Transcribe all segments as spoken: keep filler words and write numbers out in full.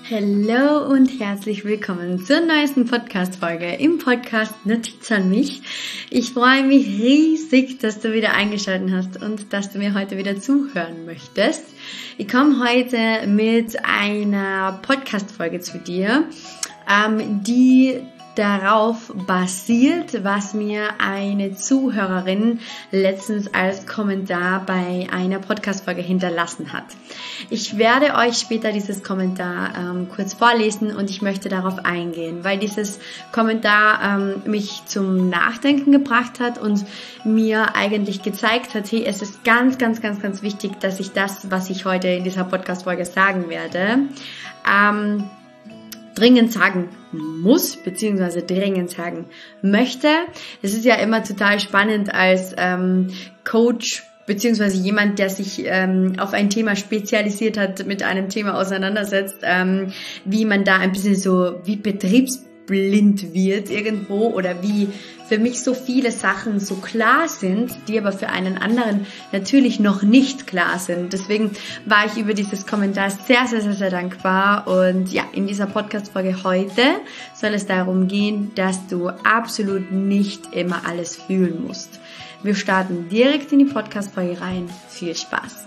Hallo und herzlich willkommen zur neuesten Podcast-Folge im Podcast Notiz an mich. Ich freue mich riesig, dass du wieder eingeschaltet hast und dass du mir heute wieder zuhören möchtest. Ich komme heute mit einer Podcast-Folge zu dir, ähm, die darauf basiert, was mir eine Zuhörerin letztens als Kommentar bei einer Podcast-Folge hinterlassen hat. Ich werde euch später dieses Kommentar ähm, kurz vorlesen und ich möchte darauf eingehen, weil dieses Kommentar ähm, mich zum Nachdenken gebracht hat und mir eigentlich gezeigt hat, hey, es ist ganz, ganz, ganz, ganz wichtig, dass ich das, was ich heute in dieser Podcast-Folge sagen werde, ähm, dringend sagen muss, beziehungsweise dringend sagen möchte. Es ist ja immer total spannend als ähm, Coach, beziehungsweise jemand, der sich ähm, auf ein Thema spezialisiert hat, mit einem Thema auseinandersetzt, ähm, wie man da ein bisschen so wie betriebsblind wird irgendwo oder wie für mich so viele Sachen so klar sind, die aber für einen anderen natürlich noch nicht klar sind. Deswegen war ich über dieses Kommentar sehr, sehr, sehr, sehr dankbar. Und ja, in dieser Podcast-Folge heute soll es darum gehen, dass du absolut nicht immer alles fühlen musst. Wir starten direkt in die Podcast-Folge rein. Viel Spaß!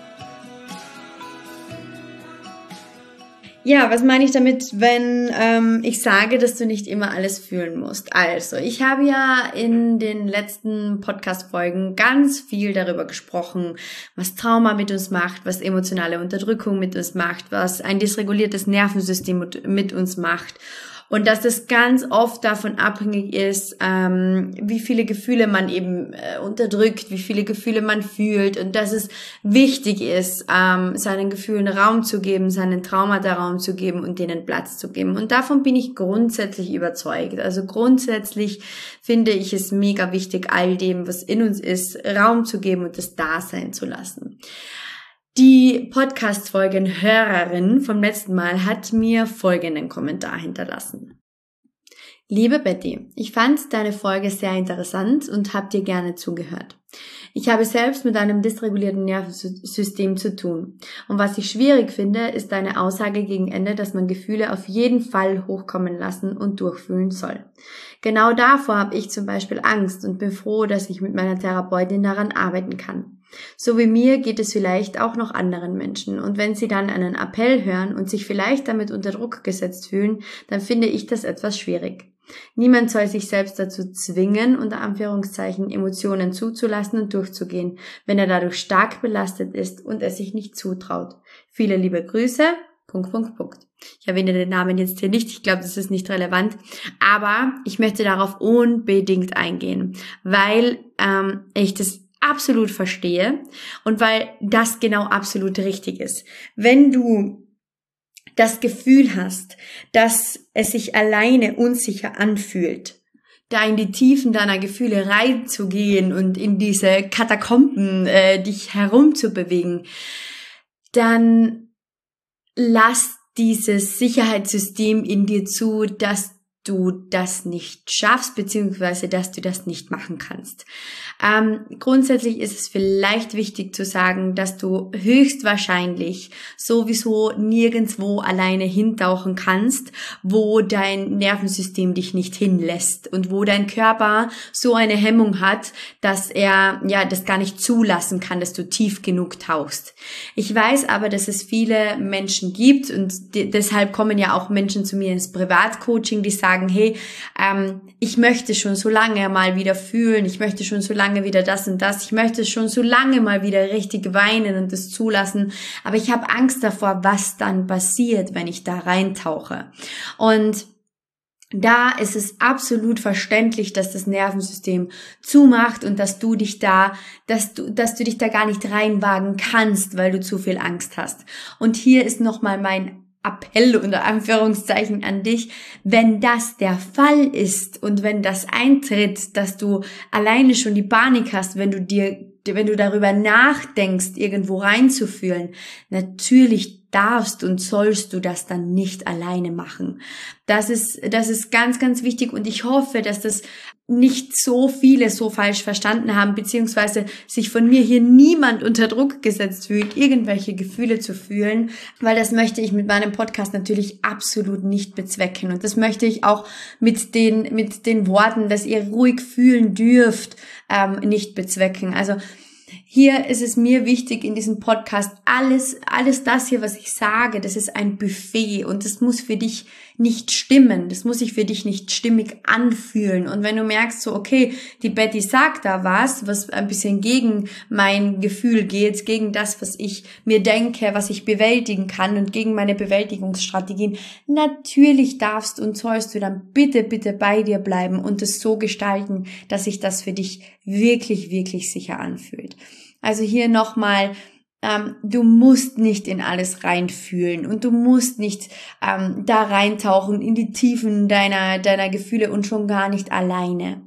Ja, was meine ich damit, wenn ähm, ich sage, dass du nicht immer alles fühlen musst? Also, ich habe ja in den letzten Podcast-Folgen ganz viel darüber gesprochen, was Trauma mit uns macht, was emotionale Unterdrückung mit uns macht, was ein dysreguliertes Nervensystem mit uns macht. Und dass das ganz oft davon abhängig ist, ähm, wie viele Gefühle man eben äh, unterdrückt, wie viele Gefühle man fühlt und dass es wichtig ist, ähm, seinen Gefühlen Raum zu geben, seinen Traumata Raum zu geben und denen Platz zu geben. Und davon bin ich grundsätzlich überzeugt. Also grundsätzlich finde ich es mega wichtig, all dem, was in uns ist, Raum zu geben und es da sein zu lassen. Die Podcast-Folgen-Hörerin vom letzten Mal hat mir folgenden Kommentar hinterlassen. Liebe Betty, ich fand deine Folge sehr interessant und habe dir gerne zugehört. Ich habe selbst mit einem dysregulierten Nervensystem zu tun. Und was ich schwierig finde, ist deine Aussage gegen Ende, dass man Gefühle auf jeden Fall hochkommen lassen und durchfühlen soll. Genau davor habe ich zum Beispiel Angst und bin froh, dass ich mit meiner Therapeutin daran arbeiten kann. So wie mir geht es vielleicht auch noch anderen Menschen. Und wenn sie dann einen Appell hören und sich vielleicht damit unter Druck gesetzt fühlen, dann finde ich das etwas schwierig. Niemand soll sich selbst dazu zwingen, unter Anführungszeichen Emotionen zuzulassen und durchzugehen, wenn er dadurch stark belastet ist und es sich nicht zutraut. Viele liebe Grüße, Punkt, Punkt, Punkt. Ich erwähne den Namen jetzt hier nicht, ich glaube, das ist nicht relevant, aber ich möchte darauf unbedingt eingehen, weil ähm, ich das absolut verstehe und weil das genau absolut richtig ist. Wenn du das Gefühl hast, dass es sich alleine unsicher anfühlt, da in die Tiefen deiner Gefühle reinzugehen und in diese Katakomben äh, dich herumzubewegen, dann lass dieses Sicherheitssystem in dir zu, dass du das nicht schaffst, beziehungsweise dass du das nicht machen kannst. Ähm, grundsätzlich ist es vielleicht wichtig zu sagen, dass du höchstwahrscheinlich sowieso nirgendwo alleine hintauchen kannst, wo dein Nervensystem dich nicht hinlässt und wo dein Körper so eine Hemmung hat, dass er ja das gar nicht zulassen kann, dass du tief genug tauchst. Ich weiß aber, dass es viele Menschen gibt und de- deshalb kommen ja auch Menschen zu mir ins Privatcoaching, die sagen, hey, ähm, ich möchte schon so lange mal wieder fühlen, ich möchte schon so lange wieder das und das, ich möchte schon so lange mal wieder richtig weinen und das zulassen, aber ich habe Angst davor, was dann passiert, wenn ich da reintauche. Und da ist es absolut verständlich, dass das Nervensystem zumacht und dass du dich da, dass du, dass du dich da gar nicht reinwagen kannst, weil du zu viel Angst hast. Und hier ist nochmal mein Appell unter Anführungszeichen an dich, wenn das der Fall ist und wenn das eintritt, dass du alleine schon die Panik hast, wenn du dir, wenn du darüber nachdenkst, irgendwo reinzufühlen, natürlich darfst und sollst du das dann nicht alleine machen. Das ist, das ist ganz, ganz wichtig und ich hoffe, dass das nicht so viele so falsch verstanden haben, beziehungsweise sich von mir hier niemand unter Druck gesetzt fühlt, irgendwelche Gefühle zu fühlen, weil das möchte ich mit meinem Podcast natürlich absolut nicht bezwecken. Und das möchte ich auch mit den, mit den Worten, dass ihr ruhig fühlen dürft, ähm, nicht bezwecken. Also hier ist es mir wichtig in diesem Podcast, alles, alles das hier, was ich sage, das ist ein Buffet und das muss für dich nicht stimmen, das muss sich für dich nicht stimmig anfühlen. Und wenn du merkst so, okay, die Betty sagt da was, was ein bisschen gegen mein Gefühl geht, gegen das, was ich mir denke, was ich bewältigen kann und gegen meine Bewältigungsstrategien, natürlich darfst und sollst du dann bitte, bitte bei dir bleiben und es so gestalten, dass sich das für dich wirklich, wirklich sicher anfühlt. Also hier nochmal, ähm, du musst nicht in alles reinfühlen und du musst nicht ähm, da reintauchen in die Tiefen deiner, deiner Gefühle und schon gar nicht alleine.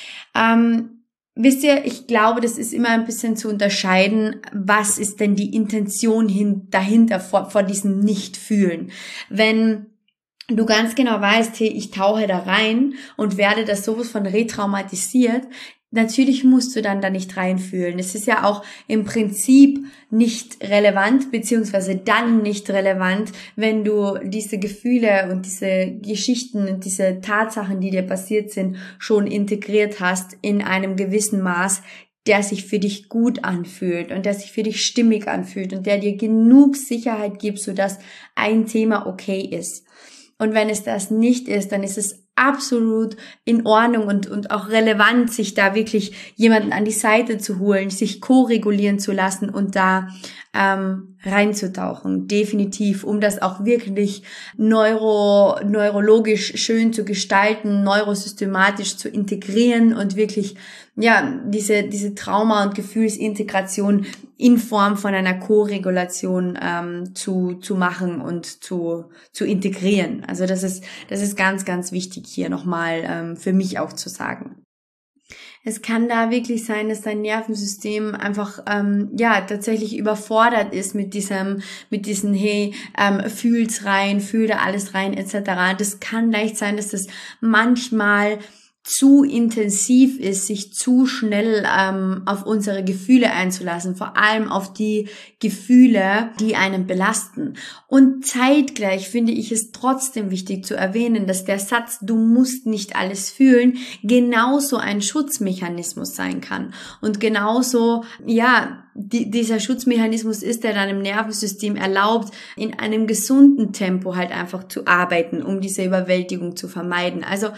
Ähm, wisst ihr, ich glaube, das ist immer ein bisschen zu unterscheiden, was ist denn die Intention hin, dahinter vor, vor diesem Nicht-Fühlen. Wenn du ganz genau weißt, hey, ich tauche da rein und werde das sowas von retraumatisiert, natürlich musst du dann da nicht reinfühlen. Es ist ja auch im Prinzip nicht relevant, beziehungsweise dann nicht relevant, wenn du diese Gefühle und diese Geschichten und diese Tatsachen, die dir passiert sind, schon integriert hast in einem gewissen Maß, der sich für dich gut anfühlt und der sich für dich stimmig anfühlt und der dir genug Sicherheit gibt, sodass ein Thema okay ist. Und wenn es das nicht ist, dann ist es absolut in Ordnung und, und auch relevant, sich da wirklich jemanden an die Seite zu holen, sich ko-regulieren zu lassen und da ähm, reinzutauchen. Definitiv, um das auch wirklich neuro, neurologisch schön zu gestalten, neurosystematisch zu integrieren und wirklich ja diese diese Trauma- und Gefühlsintegration in Form von einer Ko-Regulation ähm, zu zu machen und zu zu integrieren. Also das ist das ist ganz ganz wichtig hier nochmal ähm, für mich auch zu sagen. Es kann da wirklich sein, dass dein Nervensystem einfach ähm, ja tatsächlich überfordert ist mit diesem mit diesen hey ähm, fühl's rein, fühl da alles rein et cetera. Das kann leicht sein, dass das manchmal zu intensiv ist, sich zu schnell ähm, auf unsere Gefühle einzulassen, vor allem auf die Gefühle, die einen belasten. Und zeitgleich finde ich es trotzdem wichtig zu erwähnen, dass der Satz, du musst nicht alles fühlen, genauso ein Schutzmechanismus sein kann. Und genauso, ja, die, dieser Schutzmechanismus ist, der deinem Nervensystem erlaubt, in einem gesunden Tempo halt einfach zu arbeiten, um diese Überwältigung zu vermeiden. Also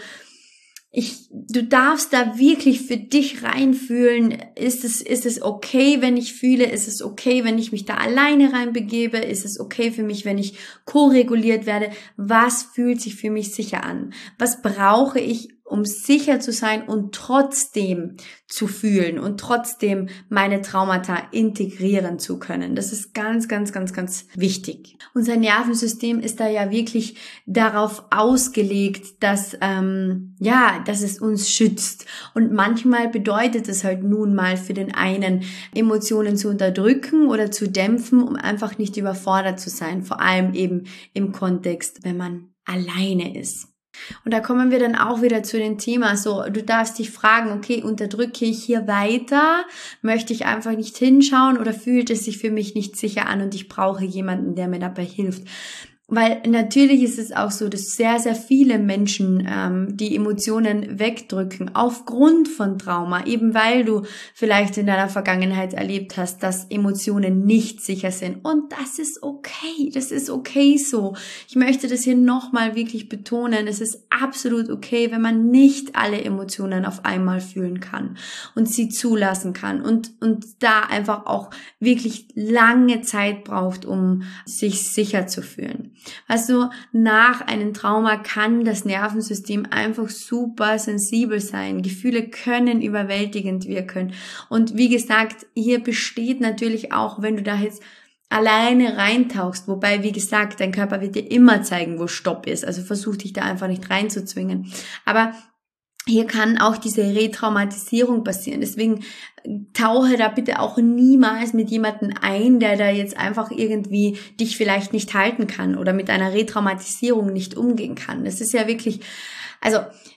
Ich, du darfst da wirklich für dich reinfühlen, ist es, ist es okay, wenn ich fühle, ist es okay, wenn ich mich da alleine reinbegebe, ist es okay für mich, wenn ich ko-reguliert werde, was fühlt sich für mich sicher an? Was brauche ich, um sicher zu sein und trotzdem zu fühlen und trotzdem meine Traumata integrieren zu können. Das ist ganz, ganz, ganz, ganz wichtig. Unser Nervensystem ist da ja wirklich darauf ausgelegt, dass, ähm, ja, dass es uns schützt. Und manchmal bedeutet es halt nun mal für den einen, Emotionen zu unterdrücken oder zu dämpfen, um einfach nicht überfordert zu sein. Vor allem eben im Kontext, wenn man alleine ist. Und da kommen wir dann auch wieder zu dem Thema, so, du darfst dich fragen, okay, unterdrücke ich hier weiter? Möchte ich einfach nicht hinschauen oder fühlt es sich für mich nicht sicher an und ich brauche jemanden, der mir dabei hilft? Weil natürlich ist es auch so, dass sehr, sehr viele Menschen ähm, die Emotionen wegdrücken aufgrund von Trauma, eben weil du vielleicht in deiner Vergangenheit erlebt hast, dass Emotionen nicht sicher sind. Und das ist okay, das ist okay so. Ich möchte das hier nochmal wirklich betonen, es ist absolut okay, wenn man nicht alle Emotionen auf einmal fühlen kann und sie zulassen kann und, und da einfach auch wirklich lange Zeit braucht, um sich sicher zu fühlen. Also nach einem Trauma kann das Nervensystem einfach super sensibel sein. Gefühle können überwältigend wirken. Und wie gesagt, hier besteht natürlich auch, wenn du da jetzt alleine reintauchst, wobei, wie gesagt, dein Körper wird dir immer zeigen, wo Stopp ist. Also versuch dich da einfach nicht reinzuzwingen. Aber hier kann auch diese Retraumatisierung passieren. Deswegen tauche da bitte auch niemals mit jemandem ein, der da jetzt einfach irgendwie dich vielleicht nicht halten kann oder mit einer Retraumatisierung nicht umgehen kann. Das ist ja wirklich, also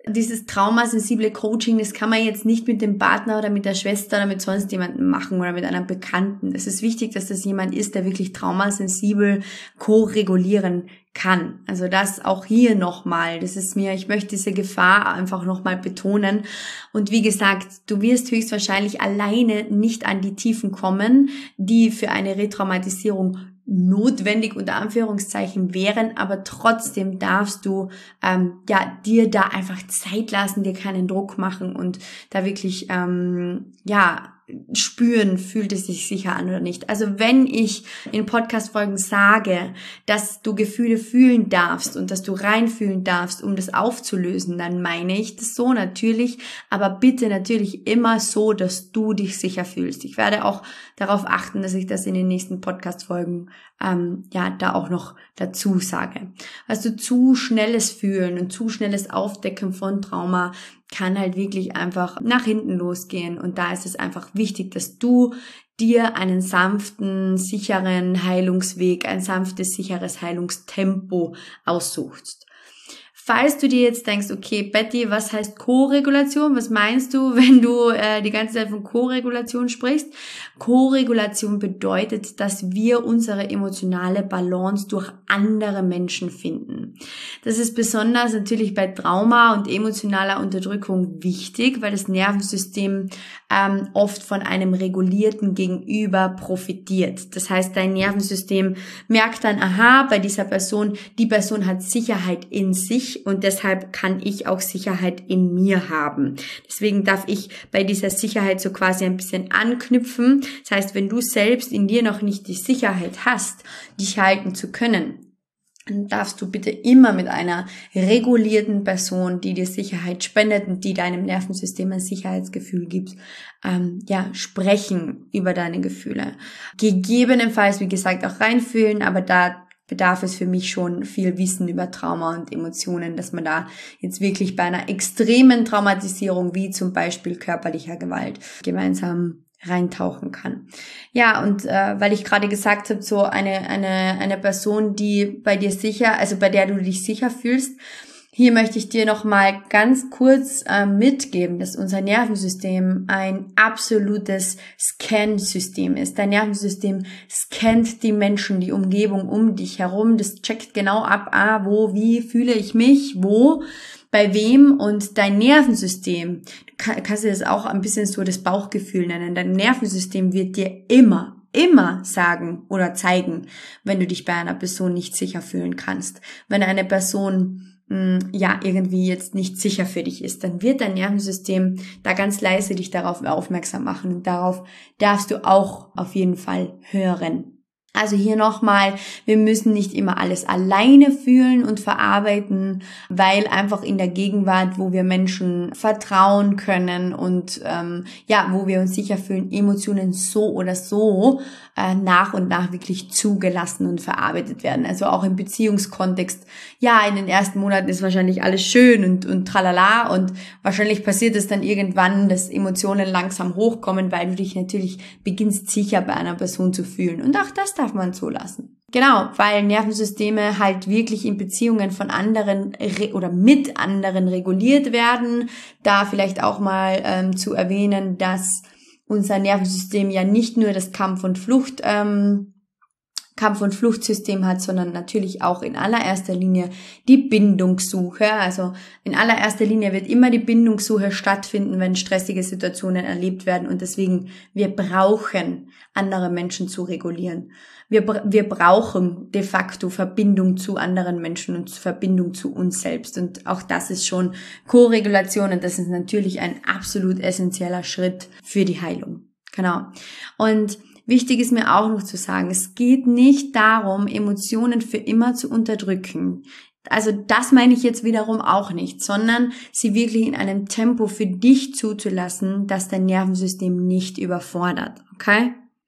dieses traumasensible Coaching, das kann man jetzt nicht mit dem Partner oder mit der Schwester oder mit sonst jemandem machen oder mit einem Bekannten. Es ist wichtig, dass das jemand ist, der wirklich traumasensibel ko-regulieren kann. Also das auch hier nochmal, das ist mir, ich möchte diese Gefahr einfach nochmal betonen. Und wie gesagt, du wirst höchstwahrscheinlich alleine nicht an die Tiefen kommen, die für eine Retraumatisierung notwendig unter Anführungszeichen wären, aber trotzdem darfst du ähm, ja dir da einfach Zeit lassen, dir keinen Druck machen und da wirklich ähm, ja spüren, fühlt es sich sicher an oder nicht. Also wenn ich in Podcast-Folgen sage, dass du Gefühle fühlen darfst und dass du reinfühlen darfst, um das aufzulösen, dann meine ich das so natürlich, aber bitte natürlich immer so, dass du dich sicher fühlst. Ich werde auch darauf achten, dass ich das in den nächsten Podcast-Folgen ähm, ja da auch noch dazu sage. Also zu schnelles Fühlen und zu schnelles Aufdecken von Trauma kann halt wirklich einfach nach hinten losgehen. Und da ist es einfach wichtig, dass du dir einen sanften, sicheren Heilungsweg, ein sanftes, sicheres Heilungstempo aussuchst. Falls du dir jetzt denkst, okay, Betty, was heißt Ko-Regulation? Was meinst du, wenn du äh, die ganze Zeit von Ko-Regulation sprichst? Ko-Regulation bedeutet, dass wir unsere emotionale Balance durch andere Menschen finden. Das ist besonders natürlich bei Trauma und emotionaler Unterdrückung wichtig, weil das Nervensystem ähm, oft von einem regulierten Gegenüber profitiert. Das heißt, dein Nervensystem merkt dann, aha, bei dieser Person, die Person hat Sicherheit in sich, und deshalb kann ich auch Sicherheit in mir haben. Deswegen darf ich bei dieser Sicherheit so quasi ein bisschen anknüpfen. Das heißt, wenn du selbst in dir noch nicht die Sicherheit hast, dich halten zu können, dann darfst du bitte immer mit einer regulierten Person, die dir Sicherheit spendet und die deinem Nervensystem ein Sicherheitsgefühl gibt, ähm, ja, sprechen über deine Gefühle. Gegebenenfalls, wie gesagt, auch reinfühlen, aber da bedarf es für mich schon viel Wissen über Trauma und Emotionen, dass man da jetzt wirklich bei einer extremen Traumatisierung wie zum Beispiel körperlicher Gewalt gemeinsam reintauchen kann. Ja, und äh, weil ich gerade gesagt habe, so eine eine eine Person, die bei dir sicher, also bei der du dich sicher fühlst, hier möchte ich dir nochmal ganz kurz äh, mitgeben, dass unser Nervensystem ein absolutes Scan-System ist. Dein Nervensystem scannt die Menschen, die Umgebung um dich herum. Das checkt genau ab, ah, wo, wie fühle ich mich, wo, bei wem. Und dein Nervensystem, du kann, kannst du das auch ein bisschen so das Bauchgefühl nennen, dein Nervensystem wird dir immer immer sagen oder zeigen, wenn du dich bei einer Person nicht sicher fühlen kannst. Wenn eine Person ja, irgendwie jetzt nicht sicher für dich ist, dann wird dein Nervensystem da ganz leise dich darauf aufmerksam machen und darauf darfst du auch auf jeden Fall hören. Also hier nochmal, wir müssen nicht immer alles alleine fühlen und verarbeiten, weil einfach in der Gegenwart, wo wir Menschen vertrauen können und ähm, ja, wo wir uns sicher fühlen, Emotionen so oder so äh, nach und nach wirklich zugelassen und verarbeitet werden. Also auch im Beziehungskontext, ja, in den ersten Monaten ist wahrscheinlich alles schön und, und tralala und wahrscheinlich passiert es dann irgendwann, dass Emotionen langsam hochkommen, weil du dich natürlich beginnst sicher bei einer Person zu fühlen. Und auch das darf man zulassen. Genau, weil Nervensysteme halt wirklich in Beziehungen von anderen re- oder mit anderen reguliert werden. Da vielleicht auch mal ähm, zu erwähnen, dass unser Nervensystem ja nicht nur das Kampf- und Flucht ähm, Kampf- und Fluchtsystem hat, sondern natürlich auch in allererster Linie die Bindungssuche. Also in allererster Linie wird immer die Bindungssuche stattfinden, wenn stressige Situationen erlebt werden und deswegen, wir brauchen andere Menschen zu regulieren. Wir, wir brauchen de facto Verbindung zu anderen Menschen und Verbindung zu uns selbst und auch das ist schon Ko-Regulation und das ist natürlich ein absolut essentieller Schritt für die Heilung. Genau. Und wichtig ist mir auch noch zu sagen, es geht nicht darum, Emotionen für immer zu unterdrücken. Also das meine ich jetzt wiederum auch nicht, sondern sie wirklich in einem Tempo für dich zuzulassen, das dein Nervensystem nicht überfordert, okay?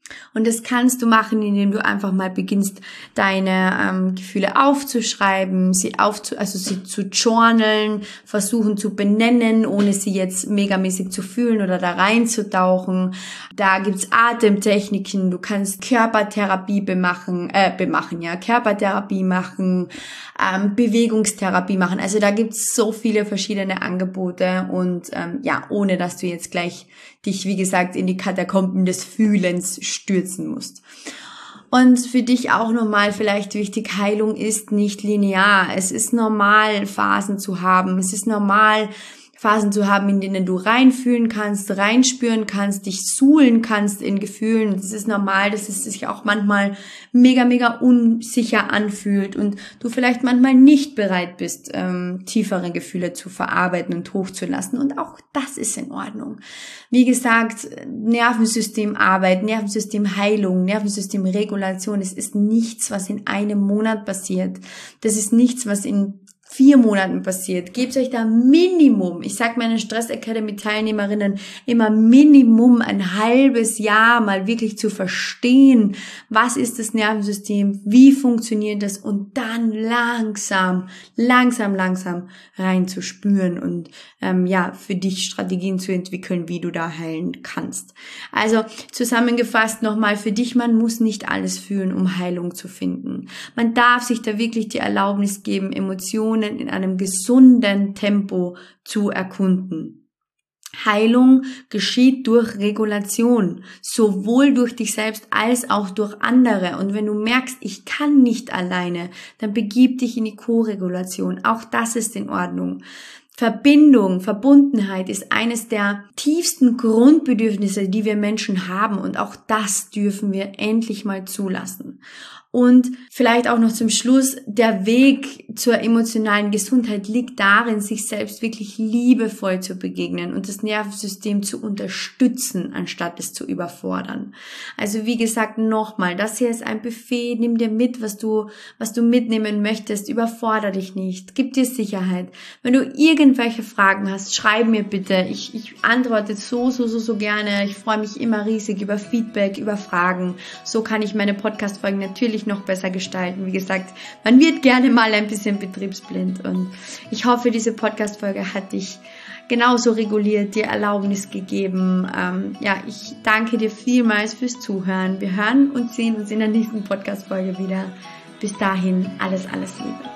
Und das kannst du machen, indem du einfach mal beginnst, deine ähm, Gefühle aufzuschreiben, sie aufzu, also sie zu journalen, versuchen zu benennen, ohne sie jetzt megamäßig zu fühlen oder da reinzutauchen. Da gibt's Atemtechniken, du kannst Körpertherapie bemachen, äh, bemachen, ja, Körpertherapie machen, ähm, Bewegungstherapie machen. Also da gibt's so viele verschiedene Angebote und ähm, ja, ohne dass du jetzt gleich dich, wie gesagt, in die Katakomben des Fühlens stürzen musst. Und für dich auch nochmal vielleicht wichtig, Heilung ist nicht linear. Es ist normal, Phasen zu haben. Es ist normal, Phasen zu haben, in denen du reinfühlen kannst, reinspüren kannst, dich suhlen kannst in Gefühlen. Das ist normal, dass es sich auch manchmal mega, mega unsicher anfühlt und du vielleicht manchmal nicht bereit bist, ähm, tiefere Gefühle zu verarbeiten und hochzulassen. Und auch das ist in Ordnung. Wie gesagt, Nervensystemarbeit, Nervensystemheilung, Nervensystemregulation, das ist nichts, was in einem Monat passiert. Das ist nichts, was in vier Monaten passiert. Gebt euch da Minimum, ich sage meinen Stress Academy Teilnehmerinnen immer Minimum ein halbes Jahr mal wirklich zu verstehen, was ist das Nervensystem, wie funktioniert das und dann langsam, langsam, langsam reinzuspüren und ähm, ja, für dich Strategien zu entwickeln, wie du da heilen kannst. Also zusammengefasst nochmal für dich, man muss nicht alles fühlen, um Heilung zu finden. Man darf sich da wirklich die Erlaubnis geben, Emotionen in einem gesunden Tempo zu erkunden. Heilung geschieht durch Regulation, sowohl durch dich selbst als auch durch andere. Und wenn du merkst, ich kann nicht alleine, dann begib dich in die Co-Regulation. Auch das ist in Ordnung. Verbindung, Verbundenheit ist eines der tiefsten Grundbedürfnisse, die wir Menschen haben. Und auch das dürfen wir endlich mal zulassen. Und vielleicht auch noch zum Schluss, der Weg zur emotionalen Gesundheit liegt darin, sich selbst wirklich liebevoll zu begegnen und das Nervensystem zu unterstützen, anstatt es zu überfordern. Also wie gesagt, nochmal, das hier ist ein Buffet, nimm dir mit, was du, was du mitnehmen möchtest, überfordere dich nicht, gib dir Sicherheit. Wenn du irgendwelche Fragen hast, schreib mir bitte, ich, ich antworte so, so, so, so gerne, ich freue mich immer riesig über Feedback, über Fragen, so kann ich meine Podcast-Folgen natürlich noch besser gestalten. Wie gesagt, man wird gerne mal ein bisschen betriebsblind und ich hoffe, diese Podcast-Folge hat dich genauso reguliert, dir Erlaubnis gegeben. Ähm, ja, ich danke dir vielmals fürs Zuhören. Wir hören und sehen uns in der nächsten Podcast-Folge wieder. Bis dahin, alles, alles Liebe.